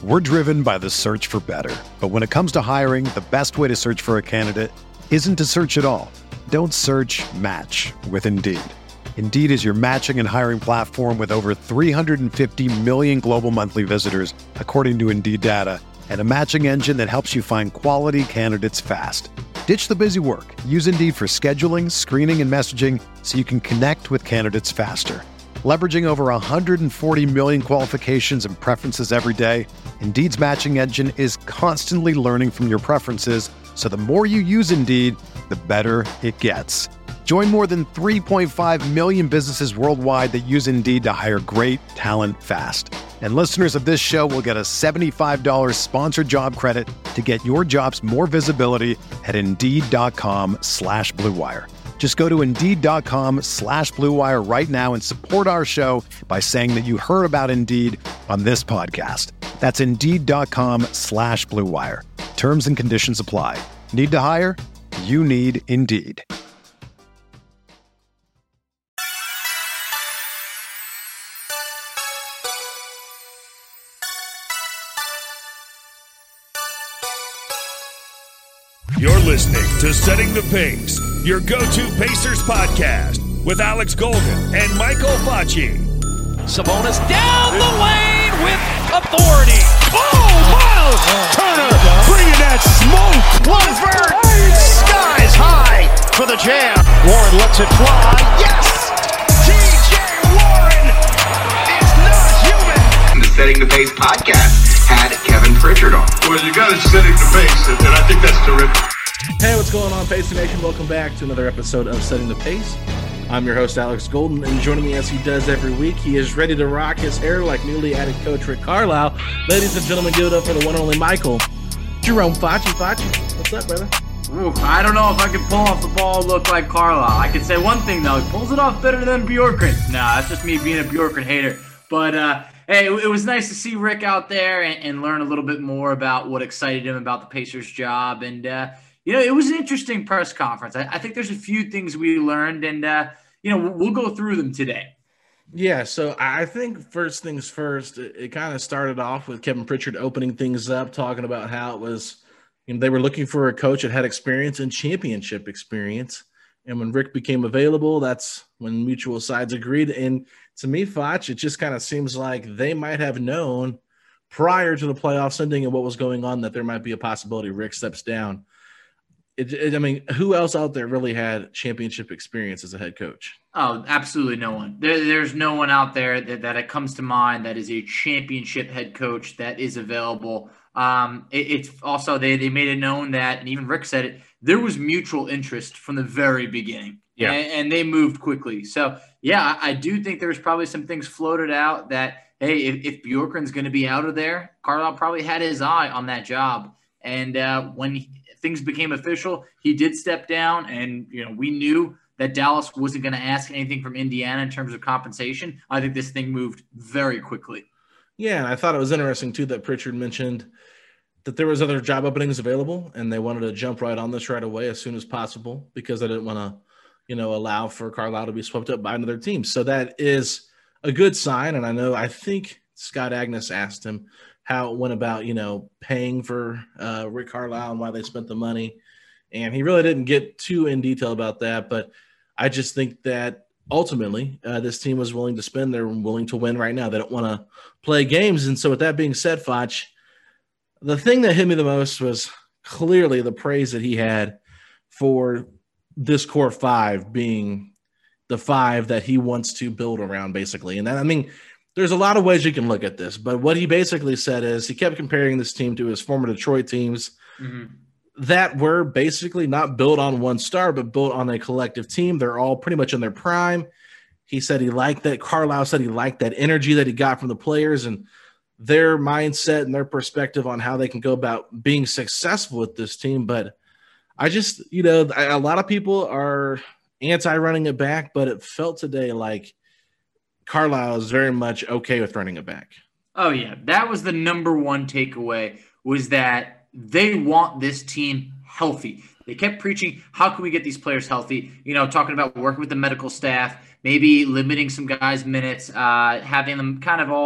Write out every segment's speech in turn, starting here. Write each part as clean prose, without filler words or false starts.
We're driven by the search for better. But when it comes to hiring, the best way to search for a candidate isn't to search at all. Don't search, match with Indeed. Indeed is your matching and hiring platform with over 350 million global monthly visitors, according to Indeed data, and a matching engine that helps you find quality candidates fast. Ditch the busy work. Use Indeed for scheduling, screening, and messaging so you can connect with candidates faster. Leveraging over 140 million qualifications and preferences every day, Indeed's matching engine is constantly learning from your preferences, so the more you use Indeed, the better it gets. Join more than 3.5 million businesses worldwide that use Indeed to hire great talent fast. And listeners of this show will get a $75 sponsored job credit to get your jobs more visibility at Indeed.com/Blue Wire. Just go to Indeed.com/Blue Wire right now and support our show by saying that you heard about Indeed on this podcast. That's Indeed.com/Blue Wire. Terms and conditions apply. Need to hire? You need Indeed. You're listening to Setting the Pace, your go-to Pacers podcast with Alex Golden and Michael Facci. Sabonis down the lane with authority. Oh, Miles Turner bringing that smoke. One-third, skies high for the jam. Warren lets it fly. Yes! T.J. Warren is not human. The Setting the Pace podcast had Kevin Pritchard on. Well, you got it setting the pace, and I think that's terrific. Hey, what's going on, Pacer Nation? Welcome back to another episode of Setting the Pace. I'm your host, Alex Golden, and joining me as he does every week, he is ready to rock his hair like newly added coach Rick Carlisle. Ladies and gentlemen, give it up for the one and only Michael Jerome Facci. Facci, what's up, brother? Ooh, I don't know if I can pull off the ball look like Carlisle. I can say one thing, though. He pulls it off better than Bjorkgren. Nah, that's just me being a Bjorkgren hater. But, hey, it was nice to see Rick out there and learn a little bit more about what excited him about the Pacers' job. And, it was an interesting press conference. I think there's a few things we learned, and, we'll go through them today. Yeah, so I think first things first, it kind of started off with Kevin Pritchard opening things up, talking about how it was, they were looking for a coach that had experience and championship experience. And when Rick became available, that's when mutual sides agreed. And to me, Foch, it just kind of seems like they might have known prior to the playoffs ending and what was going on that there might be a possibility Rick steps down. Who else out there really had championship experience as a head coach? Oh, absolutely no one. There's no one out there that it comes to mind that is a championship head coach that is available. It's also they made it known that, and even Rick said it, there was mutual interest from the very beginning. Yeah, and they moved quickly. So, yeah, I do think there's probably some things floated out that, hey, if Bjorkgren's going to be out of there, Carlisle probably had his eye on that job. And when things became official, he did step down, and we knew that Dallas wasn't going to ask anything from Indiana in terms of compensation. I think this thing moved very quickly. Yeah, and I thought it was interesting too that Pritchard mentioned that there was other job openings available, and they wanted to jump right on this right away as soon as possible because they didn't want to, allow for Carlisle to be swept up by another team. So that is a good sign, and I think Scott Agnes asked him how it went about, paying for Rick Carlisle and why they spent the money. And he really didn't get too in detail about that. But I just think that ultimately this team was willing to spend. They're willing to win right now. They don't want to play games. And so with that being said, Foch, the thing that hit me the most was clearly the praise that he had for this core five being the five that he wants to build around, basically. And that, there's a lot of ways you can look at this, but what he basically said is he kept comparing this team to his former Detroit teams that were basically not built on one star, but built on a collective team. They're all pretty much in their prime. He said he liked that. Carlisle said he liked that energy that he got from the players and their mindset and their perspective on how they can go about being successful with this team. But I just, a lot of people are anti-running it back, but it felt today like Carlisle is very much okay with running it back. Oh, yeah. That was the number one takeaway, was that they want this team healthy. They kept preaching, how can we get these players healthy? Talking about working with the medical staff, maybe limiting some guys' minutes, having them kind of all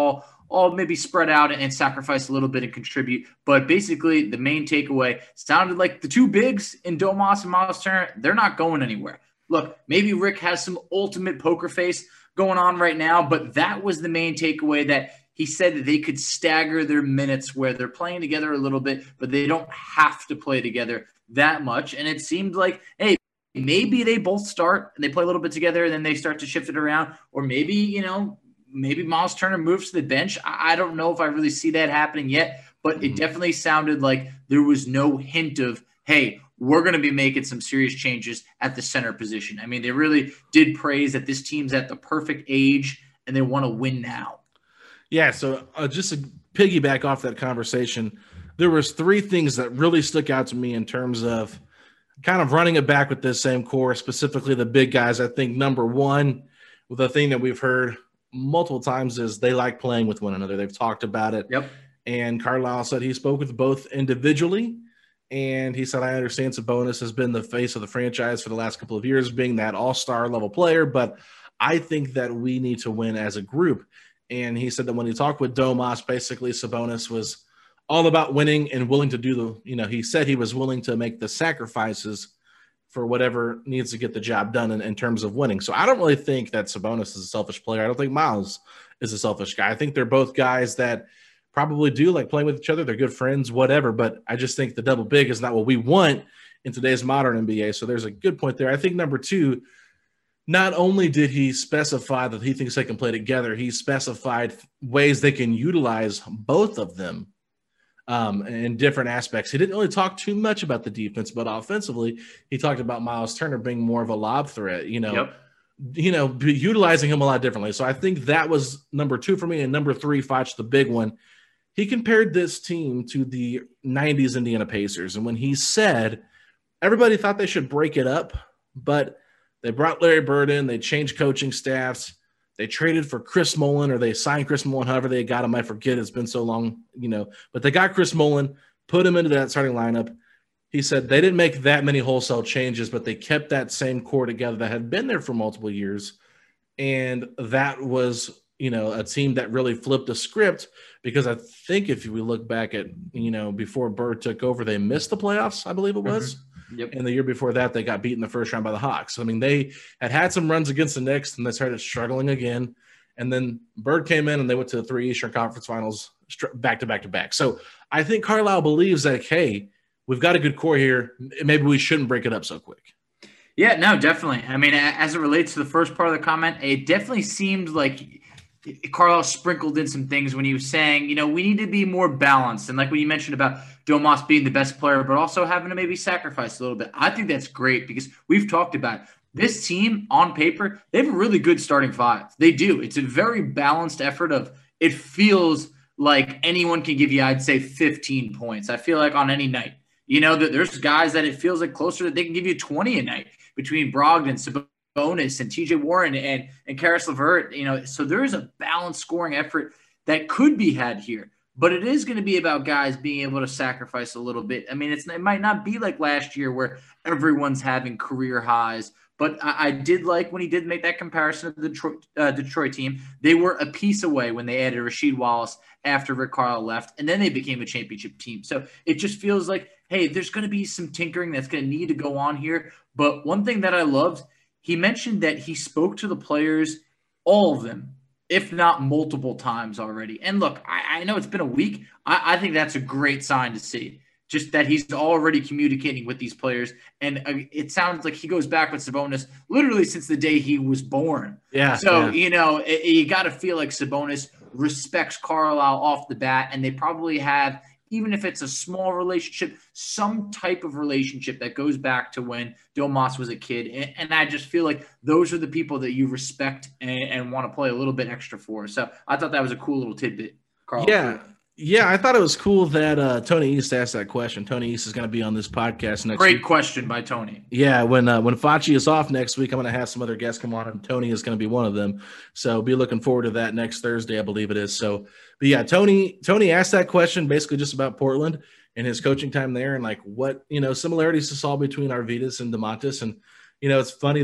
all maybe spread out and sacrifice a little bit and contribute. But basically, the main takeaway sounded like the two bigs in Domas and Miles Turner, they're not going anywhere. Look, maybe Rick has some ultimate poker face going on right now, but that was the main takeaway, that he said that they could stagger their minutes where they're playing together a little bit, but they don't have to play together that much. And it seemed like, hey, maybe they both start and they play a little bit together and then they start to shift it around. Or maybe, maybe Miles Turner moves to the bench. I don't know if I really see that happening yet, but it definitely sounded like there was no hint of, hey, we're going to be making some serious changes at the center position. I mean, they really did praise that this team's at the perfect age and they want to win now. Yeah, so just to piggyback off that conversation, there was three things that really stuck out to me in terms of kind of running it back with this same core, specifically the big guys. I think number one, the thing that we've heard multiple times is they like playing with one another. They've talked about it. Yep. And Carlisle said he spoke with both individually, and he said, I understand Sabonis has been the face of the franchise for the last couple of years, being that all-star level player, but I think that we need to win as a group. And he said that when he talked with Domas, basically Sabonis was all about winning and willing to do he said he was willing to make the sacrifices for whatever needs to get the job done in terms of winning. So I don't really think that Sabonis is a selfish player. I don't think Miles is a selfish guy. I think they're both guys that probably do like playing with each other. They're good friends, whatever. But I just think the double big is not what we want in today's modern NBA. So there's a good point there. I think number two, not only did he specify that he thinks they can play together, he specified ways they can utilize both of them in different aspects. He didn't really talk too much about the defense, but offensively, he talked about Miles Turner being more of a lob threat, utilizing him a lot differently. So I think that was number two for me. And number three, Foch, the big one, he compared this team to the 90s Indiana Pacers. And when he said everybody thought they should break it up, but they brought Larry Bird in, they changed coaching staffs, they traded for Chris Mullin, or they signed Chris Mullin, however they got him. I forget, it's been so long, but they got Chris Mullin, put him into that starting lineup. He said they didn't make that many wholesale changes, but they kept that same core together that had been there for multiple years. And that was, a team that really flipped the script, because I think if we look back at, before Bird took over, they missed the playoffs, I believe it was. Mm-hmm. Yep. And the year before that, they got beat in the first round by the Hawks. I mean, they had some runs against the Knicks, and they started struggling again. And then Bird came in, and they went to the 3 Eastern Conference Finals back to back to back. So I think Carlisle believes that, hey, we've got a good core here. Maybe we shouldn't break it up so quick. Yeah, no, definitely. I mean, as it relates to the first part of the comment, it definitely seemed like Carlisle sprinkled in some things when he was saying, we need to be more balanced. And like when you mentioned about Domas being the best player, but also having to maybe sacrifice a little bit. I think that's great, because we've talked about this team on paper. They have a really good starting five. They do. It's a very balanced effort of, it feels like anyone can give you, I'd say 15 points. I feel like on any night, that there's guys that it feels like closer that they can give you 20 a night between Brogdon, Sabonis, and TJ Warren and Karis LeVert. So there is a balanced scoring effort that could be had here. But it is going to be about guys being able to sacrifice a little bit. I mean, it might not be like last year where everyone's having career highs. But I did like when he did make that comparison to the Detroit team. They were a piece away when they added Rasheed Wallace after Rick Carlisle left, and then they became a championship team. So it just feels like, hey, there's going to be some tinkering that's going to need to go on here. But one thing that I loved, he mentioned that he spoke to the players, all of them, if not multiple times already. And look, I know it's been a week. I think that's a great sign to see, just that he's already communicating with these players. And it sounds like he goes back with Sabonis literally since the day he was born. Yeah. So, you got to feel like Sabonis respects Carlisle off the bat, and they probably have, even if it's a small relationship, some type of relationship that goes back to when Domas was a kid. And I just feel like those are the people that you respect and want to play a little bit extra for. So I thought that was a cool little tidbit, Carl. Yeah, I thought it was cool that Tony East asked that question. Tony East is going to be on this podcast next week. Great question by Tony. Yeah, when Facci is off next week, I'm going to have some other guests come on, and Tony is going to be one of them. So be looking forward to that next Thursday, I believe it is. So, but yeah, Tony asked that question basically just about Portland and his coaching time there, and like what similarities to saw between Arvydas and DeMontis. And it's funny that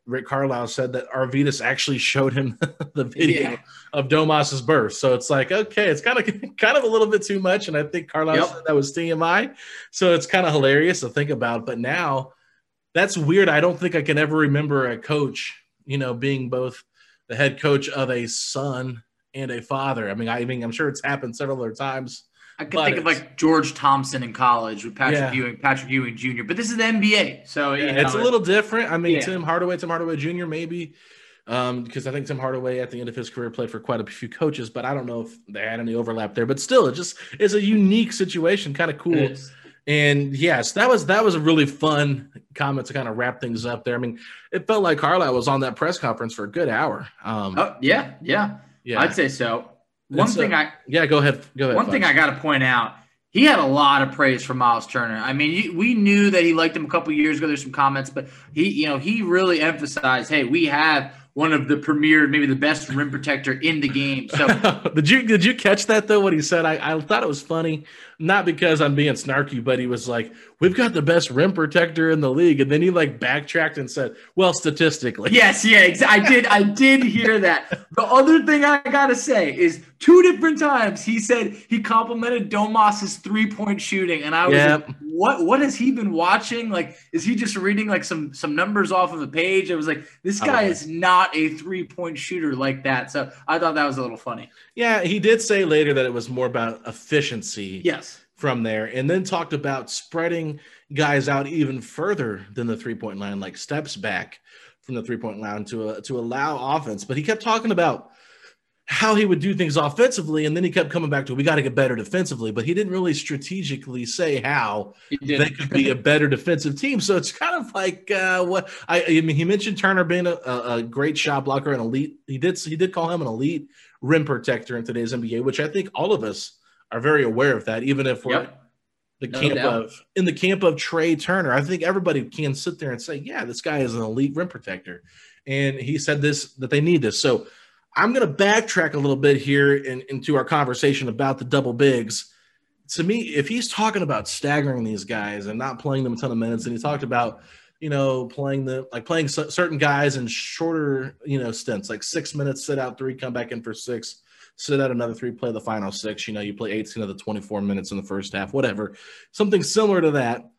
Rick Carlisle said that Arvydas actually showed him the video of Domas's birth. So it's like, okay, it's kind of a little bit too much. And I think Carlisle said that was TMI. So it's kind of hilarious to think about. But now that's weird. I don't think I can ever remember a coach, being both the head coach of a son and a father. I mean, I'm sure it's happened several other times. I could think of like George Thompson in college with Patrick Ewing Jr., but this is the NBA. So it's a little different. I mean, Tim Hardaway Jr. maybe, because I think Tim Hardaway at the end of his career played for quite a few coaches, but I don't know if they had any overlap there. But still, it's a unique situation, kind of cool. And yes, that was a really fun comment to kind of wrap things up there. I mean, it felt like Carlisle was on that press conference for a good hour. Yeah, I'd say so. Go ahead. One thing I got to point out, he had a lot of praise for Miles Turner. I mean, we knew that he liked him a couple years ago. There's some comments, but he really emphasized, hey, we have one of the premier, maybe the best rim protector in the game. So did you catch that though? What he said, I thought it was funny, not because I'm being snarky, but he was like, "We've got the best rim protector in the league," and then he like backtracked and said, "Well, statistically." Yes, I did hear that. The other thing I gotta say is 2 different times he said he complimented Domas's 3-point shooting, and I was like, what has he been watching? Like, is he just reading like some numbers off of a page? I was like, this guy is not a 3-point shooter like that. So I thought that was a little funny. Yeah, he did say later that it was more about efficiency. Yes. From there, and then talked about spreading guys out even further than the 3-point line, like steps back from the 3-point line to allow offense. But he kept talking about how he would do things offensively, and then he kept coming back to, we got to get better defensively, but he didn't really strategically say how they could be a better defensive team. So it's kind of like he mentioned Turner being a great shot blocker, an elite. He did call him an elite rim protector in today's NBA, which I think all of us are very aware of that, even if we're in the camp of Trey Turner. I think everybody can sit there and say, yeah, this guy is an elite rim protector. And he said that they need this. So I'm going to backtrack a little bit here into our conversation about the double bigs. To me, if he's talking about staggering these guys and not playing them a ton of minutes, and he talked about, playing certain guys in shorter, stints, like 6 minutes, sit out 3, come back in for 6, sit out another 3, play the final 6. You play 18 of the 24 minutes in the first half, whatever. Something similar to that.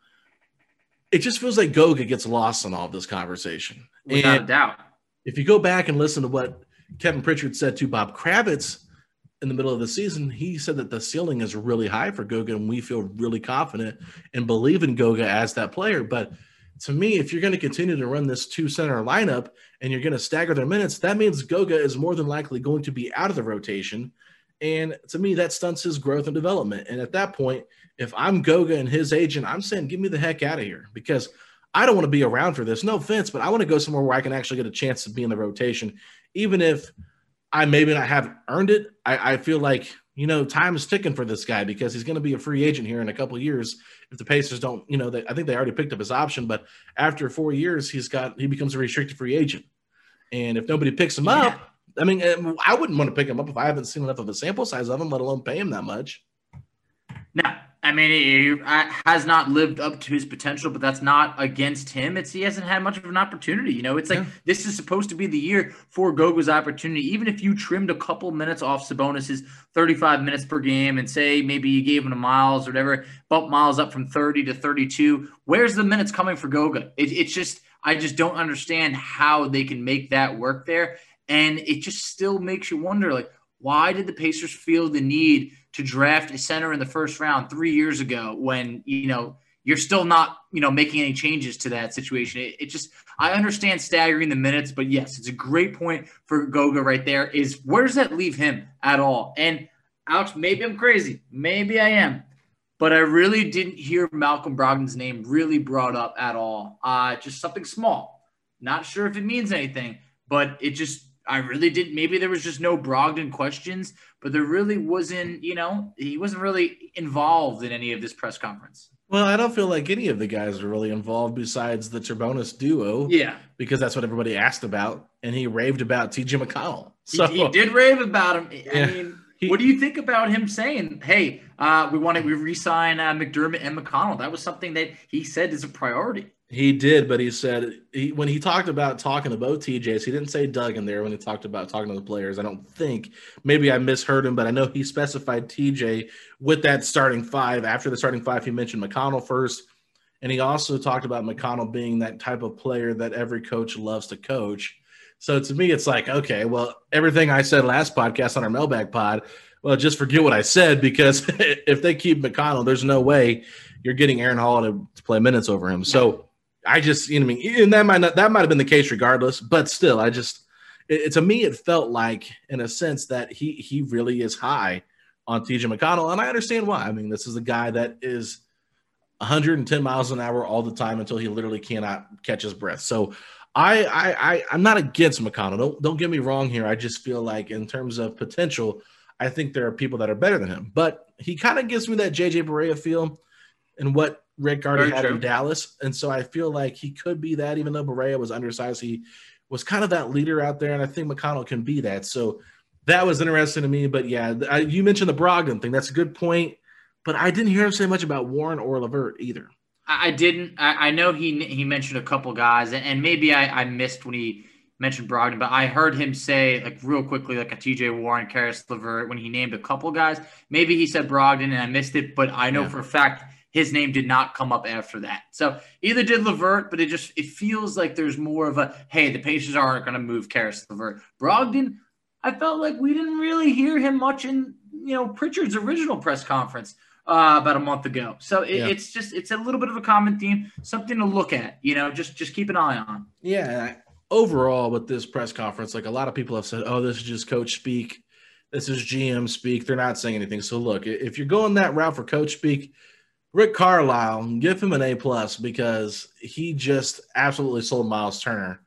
It just feels like Goga gets lost in all of this conversation. Without a doubt. If you go back and listen to what Kevin Pritchard said to Bob Kravitz in the middle of the season, he said that the ceiling is really high for Goga, and we feel really confident and believe in Goga as that player. But to me, if you're going to continue to run this 2-center lineup and you're going to stagger their minutes, that means Goga is more than likely going to be out of the rotation. And to me, that stunts his growth and development. And at that point, if I'm Goga and his agent, I'm saying, get me the heck out of here, because I don't want to be around for this. No offense, but I want to go somewhere where I can actually get a chance to be in the rotation. Even if I maybe not haven't earned it, I feel like, time is ticking for this guy, because he's going to be a free agent here in a couple of years. If the Pacers don't, I think they already picked up his option, but after 4 years, he becomes a restricted free agent. And if nobody picks him up, I mean, I wouldn't want to pick him up if I haven't seen enough of a sample size of him, let alone pay him that much. No, I mean, he has not lived up to his potential, but that's not against him. He hasn't had much of an opportunity. It's like this is supposed to be the year for Goga's opportunity. Even if you trimmed a couple minutes off Sabonis's 35 minutes per game and say maybe you gave him to Miles or whatever, bump Miles up from 30 to 32, where's the minutes coming for Goga? It's just I just don't understand how they can make that work there. And it just still makes you wonder, like, why did the Pacers feel the need to draft a center in the first round 3 years ago when, you're still not, making any changes to that situation? It just, I understand staggering the minutes, but yes, it's a great point for Goga right there. Is where does that leave him at all? And Alex, maybe I'm crazy. Maybe I am. But I really didn't hear Malcolm Brogdon's name really brought up at all. Just something small. Not sure if it means anything, but it just, I really didn't. Maybe there was just no Brogdon questions, but there really wasn't, he wasn't really involved in any of this press conference. Well, I don't feel like any of the guys were really involved besides the Turbonis duo. Yeah. Because that's what everybody asked about. And he raved about TJ McConnell. So he did rave about him. Yeah. I mean, what do you think about him saying, hey, we re-sign McDermott and McConnell? That was something that he said is a priority. He did, but he said when he talked about talking to both TJs, he didn't say Doug in there when he talked about talking to the players. I don't think. Maybe I misheard him, but I know he specified TJ with that starting five. After the starting five, he mentioned McConnell first, and he also talked about McConnell being that type of player that every coach loves to coach. So to me, it's like, okay, well, everything I said last podcast on our mailbag pod, well, just forget what I said, because if they keep McConnell, there's no way you're getting Aaron Hall to play minutes over him. So I just, you know what I mean? And that might have been the case regardless, but still, to me, it felt like, in a sense, that he really is high on TJ McConnell. And I understand why. I mean, this is a guy that is 110 miles an hour all the time until he literally cannot catch his breath. So I'm not against McConnell. Don't get me wrong here. I just feel like, in terms of potential, I think there are people that are better than him. But he kind of gives me that JJ Barea feel, and what Rick already had in Dallas. And so I feel like he could be that, even though Barea was undersized. He was kind of that leader out there, and I think McConnell can be that. So that was interesting to me. But, yeah, you mentioned the Brogdon thing. That's a good point. But I didn't hear him say much about Warren or LeVert either. I didn't. I know he mentioned a couple guys, and maybe I missed when he mentioned Brogdon, but I heard him say, like, real quickly, like a TJ Warren, Karis LeVert, when he named a couple guys. Maybe he said Brogdon and I missed it, but I know for a fact his name did not come up after that. So either did LeVert, but it feels like there's more of a, hey, the Pacers aren't going to move Karis LeVert. Brogdon, I felt like we didn't really hear him much in, Pritchard's original press conference about a month ago. So it's a little bit of a common theme, something to look at, just keep an eye on. Yeah. Overall, with this press conference, like, a lot of people have said, oh, this is just coach speak. This is GM speak. They're not saying anything. So look, if you're going that route for coach speak, Rick Carlisle, give him an A+, because he just absolutely sold Miles Turner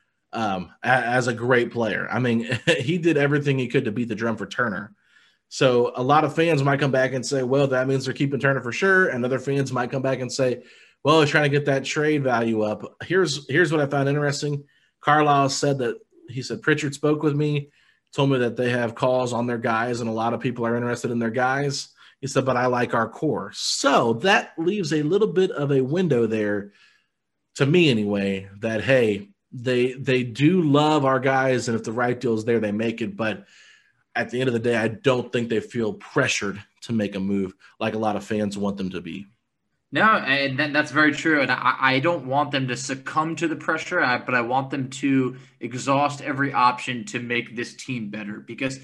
as a great player. I mean, he did everything he could to beat the drum for Turner. So a lot of fans might come back and say, well, that means they're keeping Turner for sure. And other fans might come back and say, well, he's trying to get that trade value up. Here's what I found interesting. Carlisle said Pritchard spoke with me, told me that they have calls on their guys, and a lot of people are interested in their guys. He said, but I like our core. So that leaves a little bit of a window there, to me anyway, that, hey, they do love our guys, and if the right deal is there, they make it. But at the end of the day, I don't think they feel pressured to make a move like a lot of fans want them to be. No, and that's very true. And I don't want them to succumb to the pressure, but I want them to exhaust every option to make this team better, because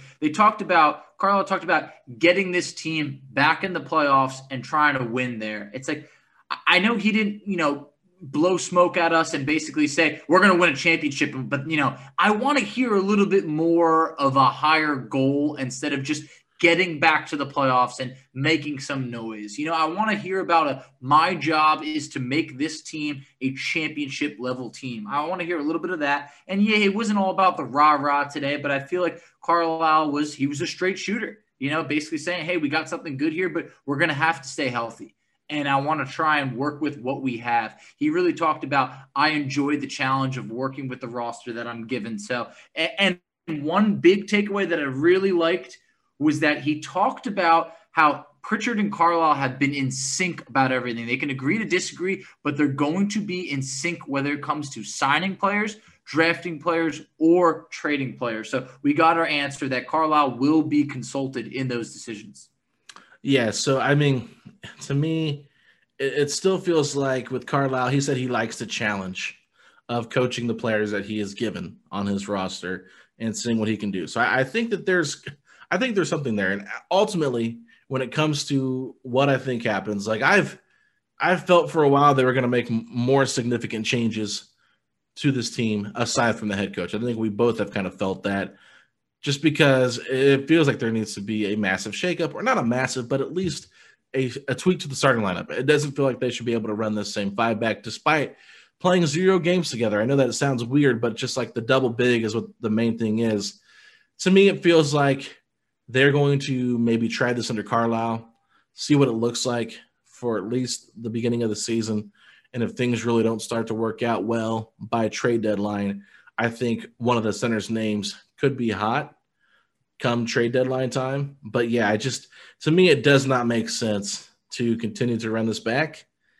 Carlisle talked about getting this team back in the playoffs and trying to win there. It's like, I know he didn't, blow smoke at us and basically say, we're going to win a championship. But, I want to hear a little bit more of a higher goal instead of just getting back to the playoffs and making some noise. I want to hear about my job is to make this team a championship level team. I want to hear a little bit of that. And yeah, it wasn't all about the rah-rah today, but I feel like Carlisle was a straight shooter, basically saying, hey, we got something good here, but we're going to have to stay healthy. And I want to try and work with what we have. He really talked about, I enjoyed the challenge of working with the roster that I'm given. So, and one big takeaway that I really liked was that he talked about how Pritchard and Carlisle have been in sync about everything. They can agree to disagree, but they're going to be in sync whether it comes to signing players, drafting players, or trading players. So we got our answer that Carlisle will be consulted in those decisions. Yeah, so, I mean, to me, it still feels like with Carlisle, he said he likes the challenge of coaching the players that he is given on his roster and seeing what he can do. So I think that there's something there. And ultimately, when it comes to what I think happens, like I've felt for a while they were going to make more significant changes to this team aside from the head coach. I think we both have kind of felt that, just because it feels like there needs to be a massive shakeup, or not a massive, but at least a tweak to the starting lineup. It doesn't feel like they should be able to run this same five back despite playing 0 games together. I know that it sounds weird, but just like the double big is what the main thing is. To me, it feels like they're going to maybe try this under Carlisle, see what it looks like for at least the beginning of the season. And if things really don't start to work out well by trade deadline, I think one of the center's names could be hot come trade deadline time. But yeah, to me, it does not make sense to continue to run this back,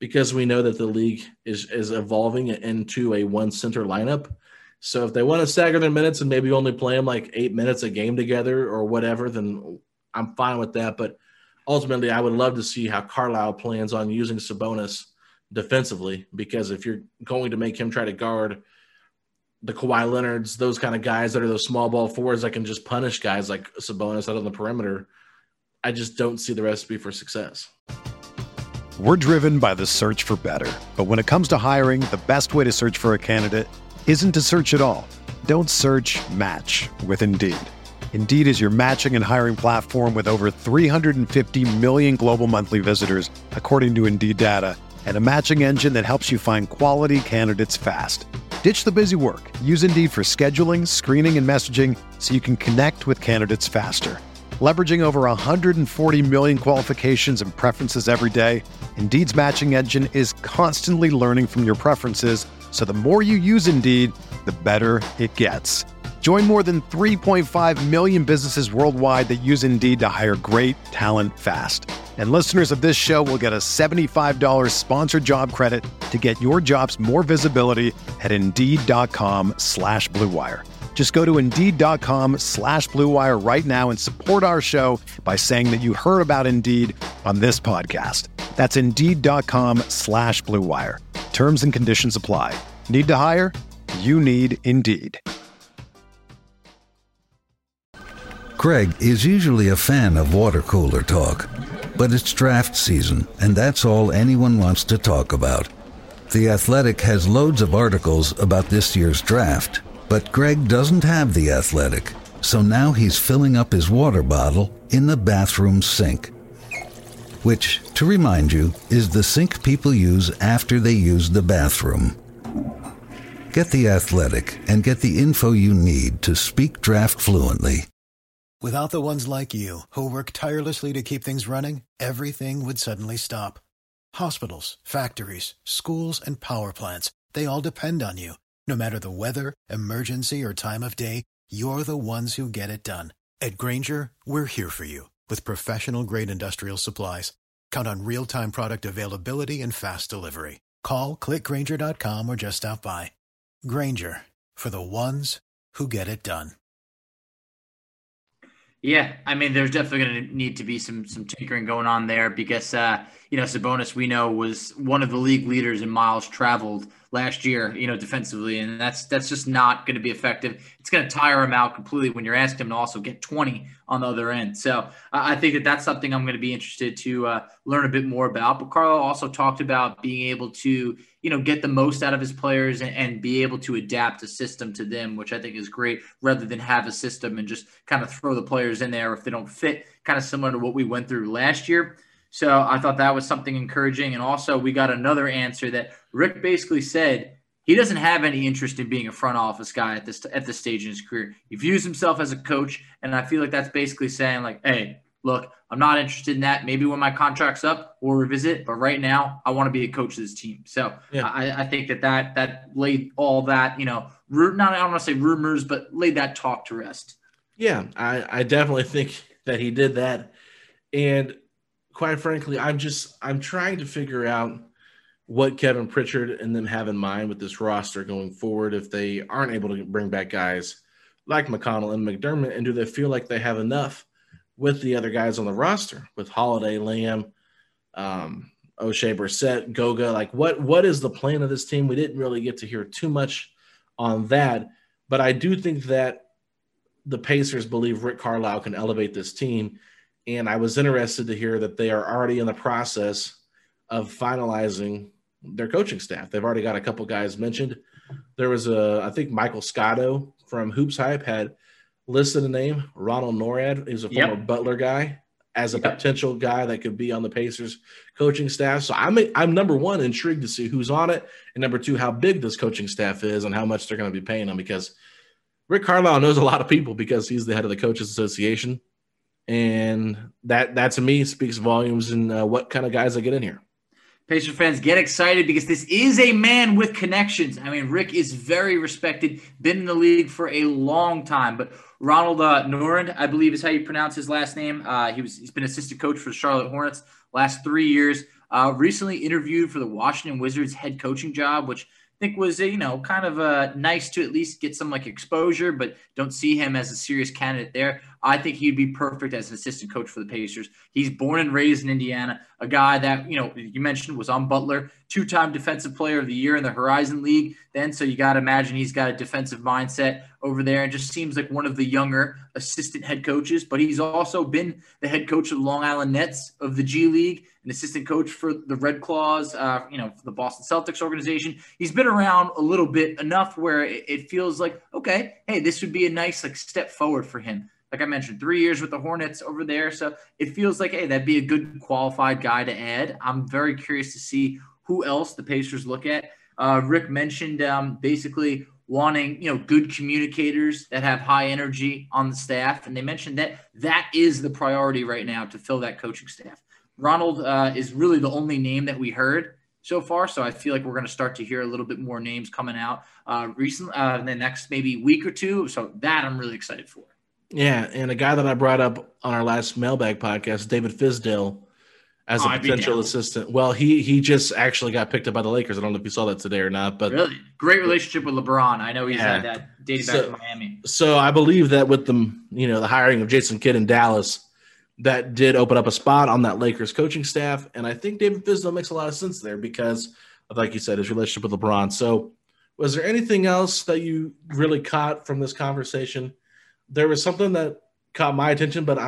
because we know that the league is evolving into a one center lineup. So if they want to stagger their minutes and maybe only play them like 8 minutes a game together or whatever, then I'm fine with that. But ultimately, I would love to see how Carlisle plans on using Sabonis defensively, because if you're going to make him try to guard the Kawhi Leonards, those kind of guys that are those small ball forwards that can just punish guys like Sabonis out on the perimeter, I just don't see the recipe for success. We're driven by the search for better. But when it comes to hiring, the best way to search for a candidate isn't to search at all. Don't search, match with Indeed. Indeed is your matching and hiring platform with over 350 million global monthly visitors, according to Indeed data, and a matching engine that helps you find quality candidates fast. Ditch the busy work. Use Indeed for scheduling, screening, and messaging so you can connect with candidates faster. Leveraging over 140 million qualifications and preferences every day, Indeed's matching engine is constantly learning from your preferences, so the more you use Indeed, the better it gets. Join more than 3.5 million businesses worldwide that use Indeed to hire great talent fast. And listeners of this show will get a $75 sponsored job credit to get your jobs more visibility at Indeed.com/Blue Wire. Just go to Indeed.com/Blue Wire right now and support our show by saying that you heard about Indeed on this podcast. That's Indeed.com/Blue Wire. Terms and conditions apply. Need to hire? You need Indeed. Greg is usually a fan of water cooler talk, but it's draft season, and that's all anyone wants to talk about. The Athletic has loads of articles about this year's draft, but Greg doesn't have The Athletic, so now he's filling up his water bottle in the bathroom sink. Which, to remind you, is the sink people use after they use the bathroom. Get The Athletic and get the info you need to speak draft fluently. Without the ones like you, who work tirelessly to keep things running, everything would suddenly stop. Hospitals, factories, schools, and power plants, they all depend on you. No matter the weather, emergency, or time of day, you're the ones who get it done. At Grainger, we're here for you with professional-grade industrial supplies. Count on real-time product availability and fast delivery. Call, clickgrainger.com, or just stop by. Grainger, for the ones who get it done. Yeah, I mean, there's definitely going to need to be some tinkering going on there because, Sabonis, we know, was one of the league leaders in miles traveled last year, defensively, and that's just not going to be effective. It's going to tire him out completely when you're asking him to also get 20 on the other end. So I think that's something I'm going to be interested to learn a bit more about. But Carlo also talked about being able to, get the most out of his players and be able to adapt a system to them, which I think is great, rather than have a system and just kind of throw the players in there if they don't fit, kind of similar to what we went through last year. So I thought that was something encouraging. And also we got another answer that Rick basically said he doesn't have any interest in being a front office guy at this stage in his career. He views himself as a coach. And I feel like that's basically saying like, hey, look, I'm not interested in that. Maybe when my contract's up, we'll revisit. But right now I want to be a coach of this team. So yeah. I think that laid all that, I don't want to say rumors, but laid that talk to rest. Yeah, I definitely think that he did that. And quite frankly, I'm trying to figure out what Kevin Pritchard and them have in mind with this roster going forward if they aren't able to bring back guys like McConnell and McDermott, and do they feel like they have enough with the other guys on the roster, with Holiday, Lamb, O'Shea, Brissett, Goga? Like, what is the plan of this team? We didn't really get to hear too much on that, but I do think that the Pacers believe Rick Carlisle can elevate this team. And I was interested to hear that they are already in the process of finalizing their coaching staff. They've already got a couple guys mentioned. There was I think Michael Scotto from Hoops Hype had listed a name, Ronald Norad. He's a former Butler guy, as a potential guy that could be on the Pacers coaching staff. So I'm number one, intrigued to see who's on it. And number two, how big this coaching staff is and how much they're going to be paying them, because Rick Carlisle knows a lot of people because he's the head of the Coaches Association. And that to me speaks volumes in what kind of guys I get in here. Pacer fans, get excited because this is a man with connections. I mean, Rick is very respected, been in the league for a long time. But Ronald Norand, I believe is how you pronounce his last name. He's been assistant coach for the Charlotte Hornets last 3 years. recently interviewed for the Washington Wizards head coaching job, which I think was, kind of nice to at least get some exposure, but don't see him as a serious candidate there. I think he'd be perfect as an assistant coach for the Pacers. He's born and raised in Indiana, a guy that, you mentioned was on Butler, 2-time defensive player of the year in the Horizon League then. So you got to imagine he's got a defensive mindset over there and just seems like one of the younger assistant head coaches. But he's also been the head coach of the Long Island Nets of the G League, an assistant coach for the Red Claws, for the Boston Celtics organization. He's been around a little bit enough where it feels like, okay, hey, this would be a nice step forward for him. Like I mentioned, 3 years with the Hornets over there. So it feels like, hey, that'd be a good qualified guy to add. I'm very curious to see who else the Pacers look at. Rick mentioned basically wanting, good communicators that have high energy on the staff. And they mentioned that is the priority right now to fill that coaching staff. Ronald is really the only name that we heard so far. So I feel like we're going to start to hear a little bit more names coming out recently in the next maybe week or two. So that I'm really excited for. Yeah, and a guy that I brought up on our last Mailbag podcast, David Fizdale, as a potential assistant. Well, he just actually got picked up by the Lakers. I don't know if you saw that today or not. But really? Great relationship with LeBron. I know he's had that dating back to Miami. So I believe that with the hiring of Jason Kidd in Dallas, that did open up a spot on that Lakers coaching staff. And I think David Fizdale makes a lot of sense there because of, like you said, his relationship with LeBron. So was there anything else that you really caught from this conversation? There was something that caught my attention, but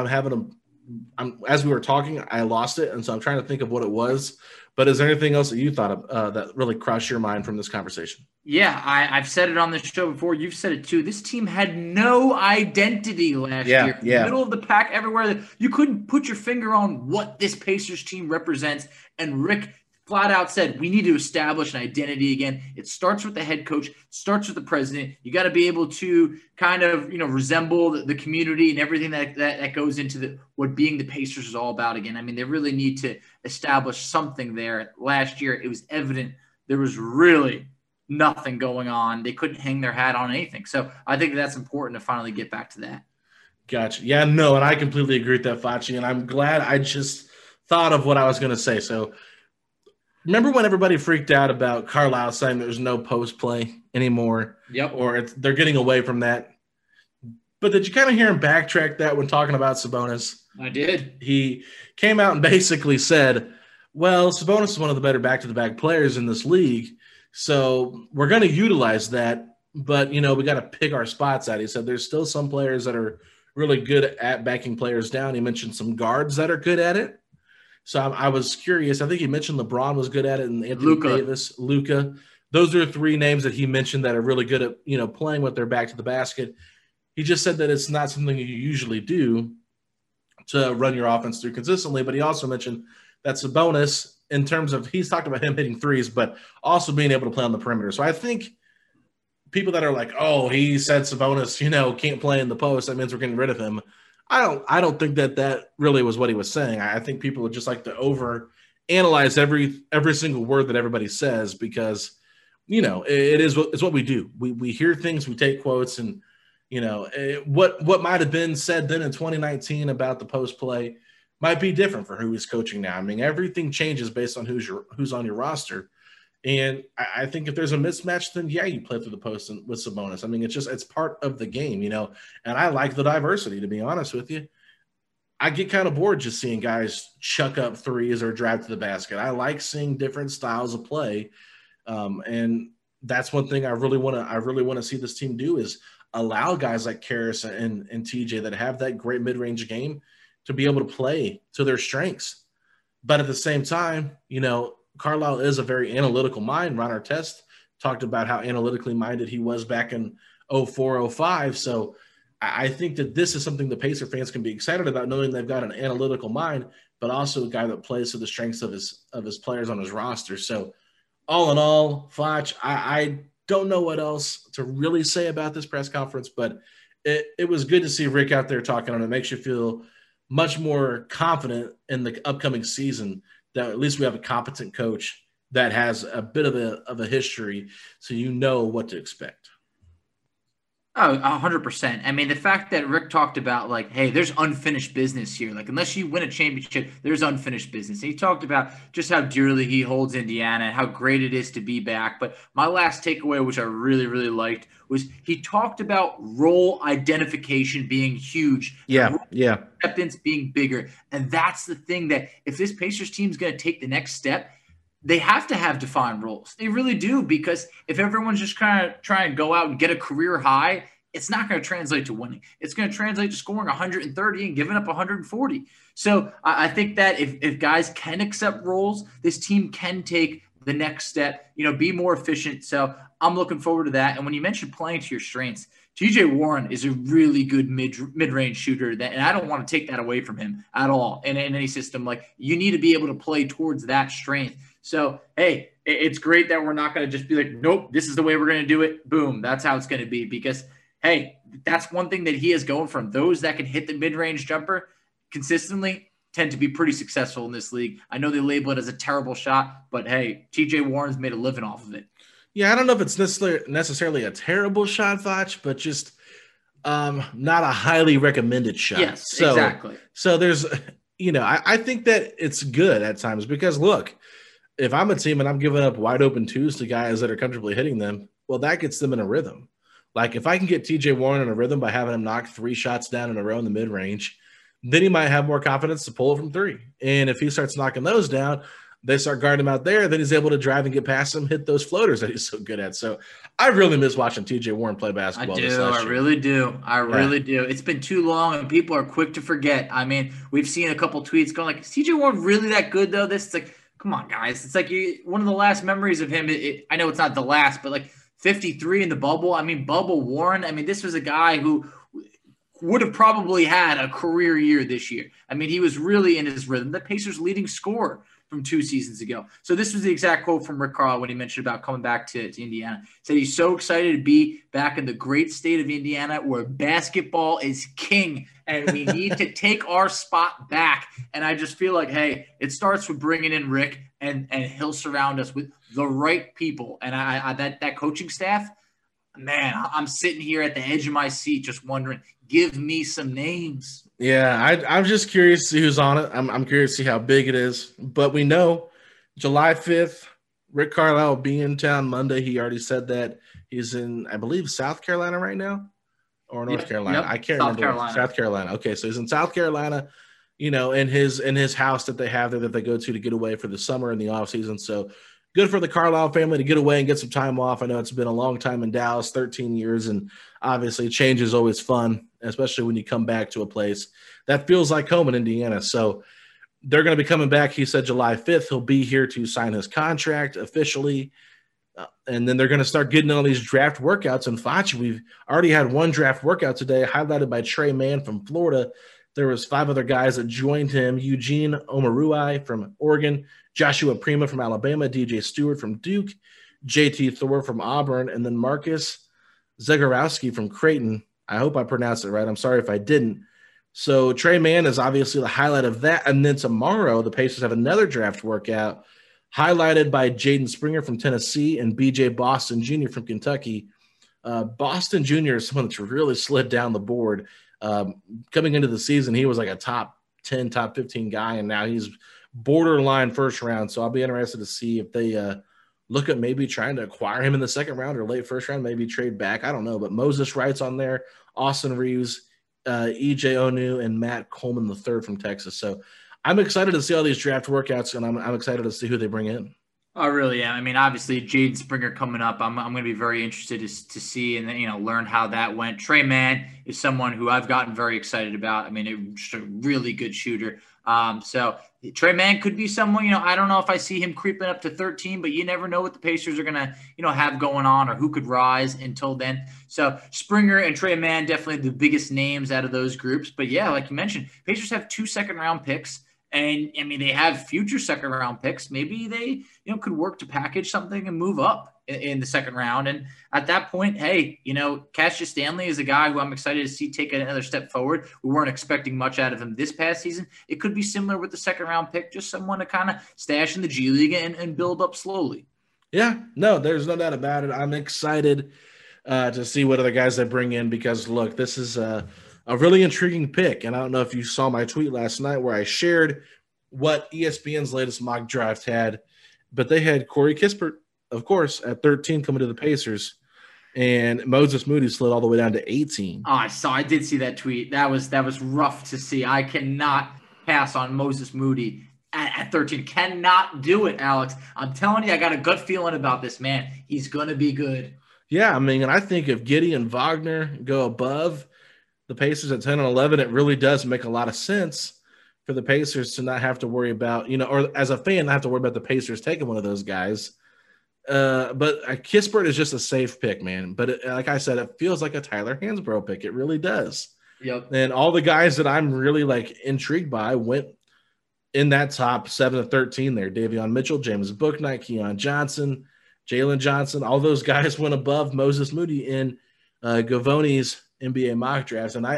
as we were talking, I lost it. And so I'm trying to think of what it was. But is there anything else that you thought of that really crossed your mind from this conversation? Yeah, I've said it on the show before. You've said it too. This team had no identity last year. Yeah. Middle of the pack everywhere. You couldn't put your finger on what this Pacers team represents. And Rick flat out said, we need to establish an identity again. It starts with the head coach, starts with the president. You got to be able to kind of, resemble the community and everything that goes into what being the Pacers is all about again. I mean, they really need to establish something there. Last year, it was evident there was really nothing going on. They couldn't hang their hat on anything. So I think that's important to finally get back to that. Gotcha. Yeah, no, and I completely agree with that, Facci, and I'm glad I just thought of what I was going to say. So remember when everybody freaked out about Carlisle saying there's no post play anymore? Yep. Or they're getting away from that. But did you kind of hear him backtrack that when talking about Sabonis? I did. He came out and basically said, well, Sabonis is one of the better back-to-the-back players in this league, so we're going to utilize that, but, we got to pick our spots out. He said there's still some players that are really good at backing players down. He mentioned some guards that are good at it. So I was curious. I think he mentioned LeBron was good at it, and Anthony Davis, Luka. Those are three names that he mentioned that are really good at, playing with their back to the basket. He just said that it's not something you usually do to run your offense through consistently. But he also mentioned that Sabonis, in terms of, he's talked about him hitting threes, but also being able to play on the perimeter. So I think people that are like, oh, he said Sabonis, can't play in the post, that means we're getting rid of him. I don't think that really was what he was saying. I think people would just like to over analyze every single word that everybody says because, it's what we do. We hear things, we take quotes, and what might have been said then in 2019 about the post play might be different for who he's coaching now. I mean, everything changes based on who's on your roster. And I think if there's a mismatch, then you play through the post with Sabonis. I mean, it's part of the game, and I like the diversity, to be honest with you. I get kind of bored just seeing guys chuck up threes or drive to the basket. I like seeing different styles of play. And that's one thing I really want to see this team do is allow guys like Caris and TJ that have that great mid-range game to be able to play to their strengths. But at the same time, Carlisle is a very analytical mind. Ron Artest talked about how analytically minded he was back in 04-05. So I think that this is something the Pacer fans can be excited about, knowing they've got an analytical mind, but also a guy that plays to the strengths of his players on his roster. So all in all, Foch, I don't know what else to really say about this press conference, but it was good to see Rick out there talking on it. It makes you feel much more confident in the upcoming season that at least we have a competent coach that has a bit of a history, so you know what to expect. Oh, 100%. I mean, the fact that Rick talked about, like, hey, there's unfinished business here. Like, unless you win a championship, there's unfinished business. And he talked about just how dearly he holds Indiana and how great it is to be back. But my last takeaway, which I really, really liked, was he talked about role identification being huge. Yeah. Acceptance being bigger. And that's the thing that if this Pacers team is going to take the next step, they have to have defined roles. They really do, because if everyone's just kind of trying to go out and get a career high, it's not going to translate to winning. It's going to translate to scoring 130 and giving up 140. So I think that if guys can accept roles, this team can take the next step, be more efficient. So I'm looking forward to that. And when you mentioned playing to your strengths, TJ Warren is a really good mid-range shooter, and I don't want to take that away from him at all in any system. Like, you need to be able to play towards that strength. So, hey, it's great that we're not going to just be like, nope, this is the way we're going to do it. Boom, that's how it's going to be. Because, hey, that's one thing that he is going from. Those that can hit the mid-range jumper consistently tend to be pretty successful in this league. I know they label it as a terrible shot, but, hey, TJ Warren's made a living off of it. Yeah, I don't know if it's necessarily a terrible shot, Vach, but just not a highly recommended shot. Yes, exactly. So there's, I think that it's good at times because, look, if I'm a team and I'm giving up wide open twos to guys that are comfortably hitting them, well, that gets them in a rhythm. Like, if I can get TJ Warren in a rhythm by having him knock 3 shots down in a row in the mid-range, then he might have more confidence to pull it from 3. And if he starts knocking those down, they start guarding him out there, then he's able to drive and get past him, hit those floaters that he's so good at. So I really miss watching TJ Warren play basketball. I really do. It's been too long, and people are quick to forget. I mean, we've seen a couple tweets going like, is TJ Warren really that good, though? It's like, come on, guys. It's like one of the last memories of him. I know it's not the last, but like 53 in the bubble. I mean, Bubble Warren. I mean, this was a guy who would have probably had a career year this year. I mean, he was really in his rhythm. The Pacers' leading scorer from 2 seasons ago. So this was the exact quote from Rick Carlisle when he mentioned about coming back to Indiana. He said he's so excited to be back in the great state of Indiana where basketball is king and we need to take our spot back. And I just feel like, hey, it starts with bringing in Rick and he'll surround us with the right people. And that coaching staff, man, I'm sitting here at the edge of my seat just wondering, give me some names. Yeah, I'm just curious to see who's on it. I'm curious to see how big it is. But we know July 5th, Rick Carlisle will be in town Monday. He already said that. He's in, I believe, South Carolina right now or North Carolina. Yep. I can't remember. Carolina. South Carolina. Okay, so he's in South Carolina, in his house that they have there that they go to get away for the summer and the off season. So good for the Carlisle family to get away and get some time off. I know it's been a long time in Dallas, 13 years, and obviously change is always fun, especially when you come back to a place that feels like home in Indiana. So they're going to be coming back. He said July 5th. He'll be here to sign his contract officially. And then they're going to start getting on these draft workouts. And Foch, we've already had one draft workout today, highlighted by Trey Mann from Florida. There was 5 other guys that joined him: Eugene Omoruyi from Oregon, Joshua Prima from Alabama, DJ Stewart from Duke, JT Thor from Auburn, and then Marcus Zagorowski from Creighton. I hope I pronounced it right. I'm sorry if I didn't. So Trey Mann is obviously the highlight of that. And then tomorrow, the Pacers have another draft workout highlighted by Jaden Springer from Tennessee and BJ Boston Jr. from Kentucky. Boston Jr. is someone that's really slid down the board. Coming into the season, he was like a top 10, top 15 guy, and now he's borderline first round. So I'll be interested to see if they look at maybe trying to acquire him in the second round or late first round, maybe trade back. I don't know. But Moses Wright's on there, Austin Reeves, EJ Onu, and Matt Coleman III from Texas. So I'm excited to see all these draft workouts, and I'm excited to see who they bring in. I really am. I mean, obviously, Jaden Springer coming up, I'm going to be very interested to see and learn how that went. Trey Mann is someone who I've gotten very excited about. I mean, just a really good shooter. So Trey Mann could be someone, I don't know if I see him creeping up to 13, but you never know what the Pacers are going to, have going on or who could rise until then. So Springer and Trey Mann, definitely the biggest names out of those groups. But yeah, like you mentioned, Pacers have 2 second-round picks. And, I mean, they have future second-round picks. Maybe they, could work to package something and move up in the second round. And at that point, hey, Cassius Stanley is a guy who I'm excited to see take another step forward. We weren't expecting much out of him this past season. It could be similar with the second-round pick, just someone to kind of stash in the G League and build up slowly. Yeah, no, there's no doubt about it. I'm excited to see what other guys they bring in, because look, this is a really intriguing pick. And I don't know if you saw my tweet last night where I shared what ESPN's latest mock draft had, but they had Corey Kispert, of course, at 13 coming to the Pacers, and Moses Moody slid all the way down to 18. Oh, I did see that tweet. That was rough to see. I cannot pass on Moses Moody at 13. Cannot do it, Alex. I'm telling you, I got a gut feeling about this man. He's going to be good. Yeah, I mean, and I think if Giddey and Wagner go above the Pacers at 10 and 11, it really does make a lot of sense for the Pacers to not have to worry about, or as a fan, not have to worry about the Pacers taking one of those guys. But Kispert is just a safe pick, man. But like I said, it feels like a Tyler Hansbrough pick. It really does. Yep. And all the guys that I'm really intrigued by went in that top 7 to 13 there. Davion Mitchell, James Bouknight, Keon Johnson, Jalen Johnson. All those guys went above Moses Moody in Gavoni's NBA mock drafts. And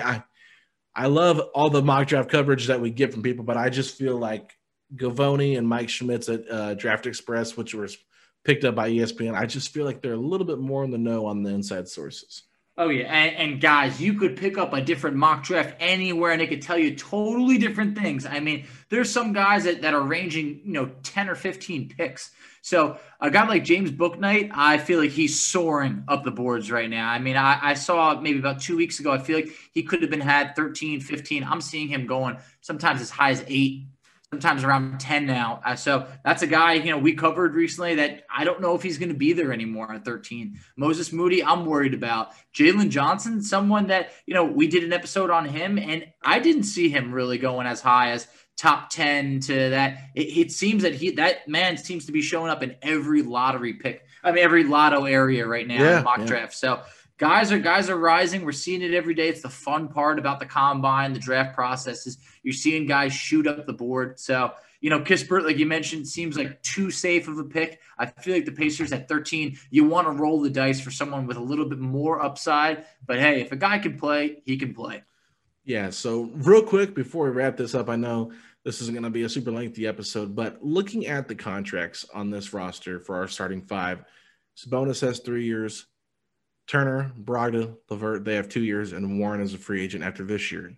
I love all the mock draft coverage that we get from people, but I just feel like Gavoni and Mike Schmitz at Draft Express, which was picked up by ESPN, I just feel like they're a little bit more in the know on the inside sources. Oh, yeah. And guys, you could pick up a different mock draft anywhere and they could tell you totally different things. I mean, there's some guys that are ranging, 10 or 15 picks. So a guy like James Bouknight, I feel like he's soaring up the boards right now. I mean, I saw maybe about 2 weeks ago, I feel like he could have been had 13, 15. I'm seeing him going sometimes as high as 8, sometimes around 10 now. So that's a guy, we covered recently that I don't know if he's going to be there anymore at 13. Moses Moody, I'm worried about. Jalen Johnson, someone that, we did an episode on him, and I didn't see him really going as high as top 10 to that. It seems that that man seems to be showing up in every lottery pick. I mean, every lotto area right now in mock draft. So guys are rising. We're seeing it every day. It's the fun part about the combine, the draft processes. You're seeing guys shoot up the board. So, Kispert, like you mentioned, seems like too safe of a pick. I feel like the Pacers at 13, you want to roll the dice for someone with a little bit more upside. But hey, if a guy can play, he can play. Yeah, so real quick before we wrap this up, I know this isn't going to be a super lengthy episode, but looking at the contracts on this roster for our starting 5, Sabonis has 3 years. Turner, Brogdon, LeVert, they have 2 years, and Warren is a free agent after this year.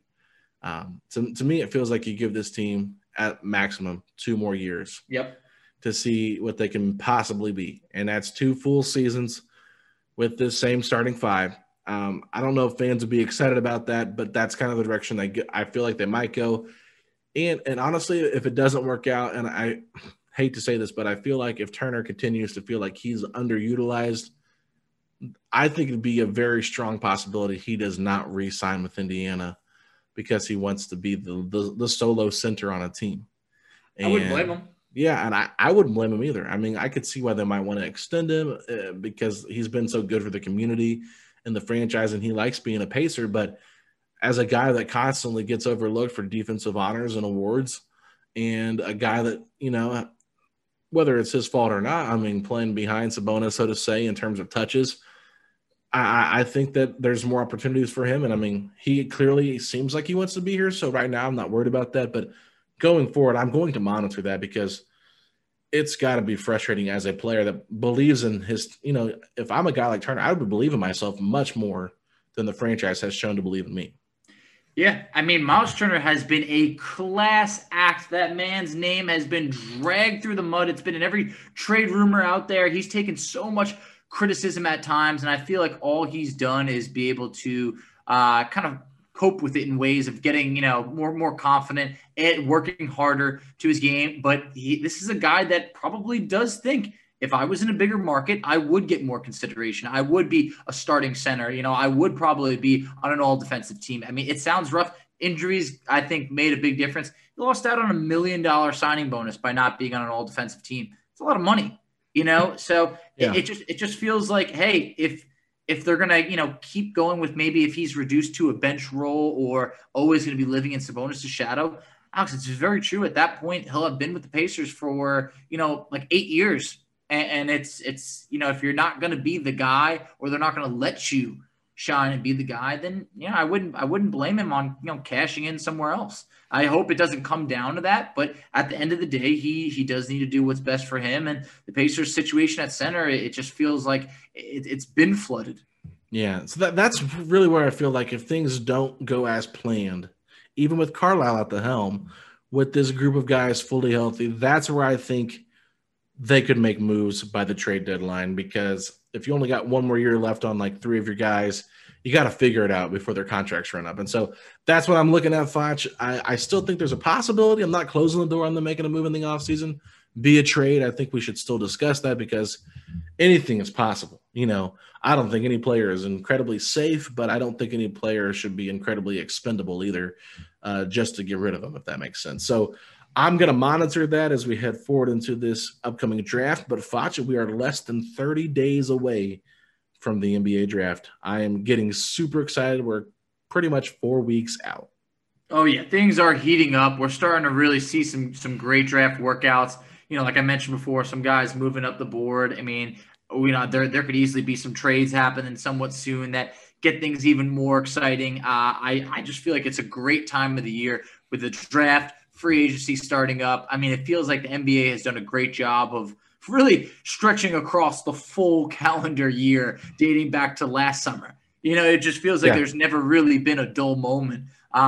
To me, it feels like you give this team at maximum 2 more years. Yep. To see what they can possibly be. And that's 2 full seasons with this same starting 5. I don't know if fans would be excited about that, but that's kind of the direction I feel like they might go. And honestly, if it doesn't work out, and I hate to say this, but I feel like if Turner continues to feel like he's underutilized, I think it'd be a very strong possibility he does not re-sign with Indiana because he wants to be the solo center on a team. And, I wouldn't blame him. Yeah, and I wouldn't blame him either. I mean, I could see why they might want to extend him because he's been so good for the community and the franchise, and he likes being a Pacer. But as a guy that constantly gets overlooked for defensive honors and awards, and a guy that, whether it's his fault or not, I mean, playing behind Sabonis, so to say, in terms of touches, I think that there's more opportunities for him. And I mean, he clearly seems like he wants to be here. So right now I'm not worried about that, but going forward, I'm going to monitor that because it's got to be frustrating as a player that believes in his, if I'm a guy like Turner, I would believe in myself much more than the franchise has shown to believe in me. Yeah, I mean, Miles Turner has been a class act. That man's name has been dragged through the mud. It's been in every trade rumor out there. He's taken so much criticism at times, and I feel like all he's done is be able to kind of cope with it in ways of getting, more confident and working harder to his game. But this is a guy that probably does think, if I was in a bigger market, I would get more consideration. I would be a starting center. I would probably be on an all-defensive team. I mean, it sounds rough. Injuries, I think, made a big difference. He lost out on $1 million signing bonus by not being on an all-defensive team. It's a lot of money, So yeah. It just feels like, hey, if they're gonna, keep going with maybe if he's reduced to a bench role or always going to be living in Sabonis' shadow, Alex, it's very true. At that point, he'll have been with the Pacers for 8 years. And it's if you're not going to be the guy or they're not going to let you shine and be the guy, then I wouldn't blame him on cashing in somewhere else. I hope it doesn't come down to that, but at the end of the day, he does need to do what's best for him. And the Pacers situation at center, it just feels like it's been flooded. Yeah, so that's really where I feel like if things don't go as planned, even with Carlisle at the helm, with this group of guys fully healthy, that's where I think they could make moves by the trade deadline, because if you only got one more year left on like 3 of your guys, you got to figure it out before their contracts run up. And so that's what I'm looking at, Foch. I still think there's a possibility. I'm not closing the door on them making a move in the offseason. Be a trade. I think we should still discuss that because anything is possible. You know, I don't think any player is incredibly safe, but I don't think any player should be incredibly expendable either, just to get rid of them, if that makes sense. So I'm going to monitor that as we head forward into this upcoming draft. But Foch, we are less than 30 days away from the NBA draft. I am getting super excited. We're pretty much 4 weeks out. Oh yeah, things are heating up. We're starting to really see some great draft workouts. You know, like I mentioned before, some guys moving up the board. I mean, you know, there could easily be some trades happening somewhat soon that get things even more exciting. I just feel like it's a great time of the year with the draft, free agency starting up. I mean, it feels like the NBA has done a great job of really stretching across the full calendar year, dating back to last summer. You know, it just feels like there's never really been a dull moment.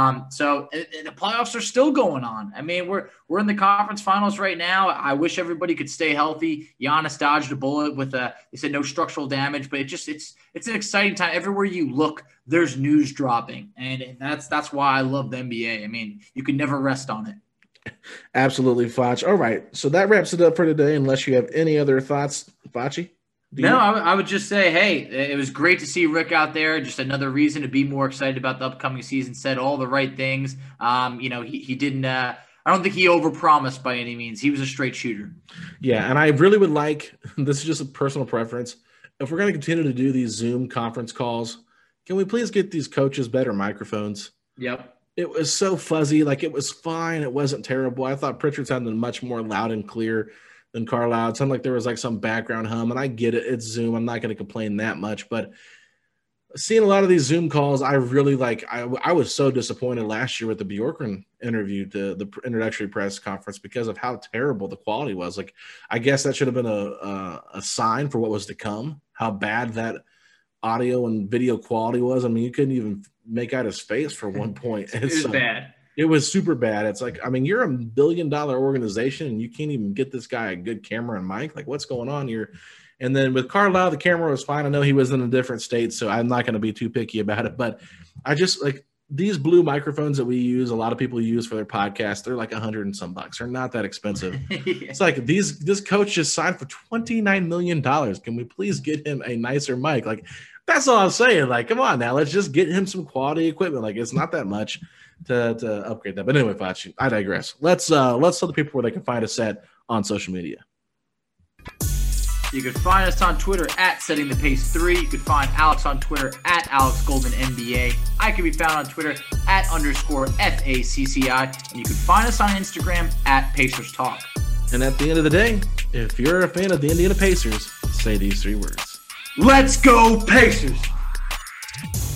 So the playoffs are still going on. I mean, we're in the conference finals right now. I wish everybody could stay healthy. Giannis dodged a bullet with they said no structural damage, but it's an exciting time. Everywhere you look, there's news dropping, and that's why I love the NBA. I mean, you can never rest on it. Absolutely, Foch. All right, so that wraps it up for today. Unless you have any other thoughts, Fochi? No, I would just say, hey, it was great to see Rick out there. Just another reason to be more excited about the upcoming season. Said all the right things. You know, he didn't. I don't think he overpromised by any means. He was a straight shooter. Yeah, and I really would like. This is just a personal preference. If we're going to continue to do these Zoom conference calls, can we please get these coaches better microphones? Yep. It was so fuzzy. Like, it was fine. It wasn't terrible. I thought Pritchard sounded much more loud and clear than Carlisle. It sounded like there was like some background hum, and I get it. It's Zoom. I'm not going to complain that much, but seeing a lot of these Zoom calls, I really like. I was so disappointed last year with the Bjorkgren interview, the introductory press conference, because of how terrible the quality was. Like, I guess that should have been a sign for what was to come, how bad that audio and video quality was. I mean, you couldn't even make out his face for one point. It was bad. It was super bad. It's like, I mean, you're $1 billion organization and you can't even get this guy a good camera and mic. Like, what's going on here? And then with Carlisle, the camera was fine. I know he was in a different state, so I'm not going to be too picky about it. But I just like these blue microphones that we use, a lot of people use for their podcast. They're like $100 and some bucks. They're not that expensive. It's like this coach just signed for $29 million. Can we please get him a nicer mic? Like, that's all I'm saying. Like, come on now, let's just get him some quality equipment. Like, it's not that much to upgrade that. But anyway, Fachi, I digress. Let's tell the people where they can find us at on social media. You can find us on Twitter at SettingThePace3. You can find Alex on Twitter at AlexGoldenNBA. I can be found on Twitter at _FACCI. And you can find us on Instagram at Pacers Talk. And at the end of the day, if you're a fan of the Indiana Pacers, say these 3 words. Let's go, Pacers!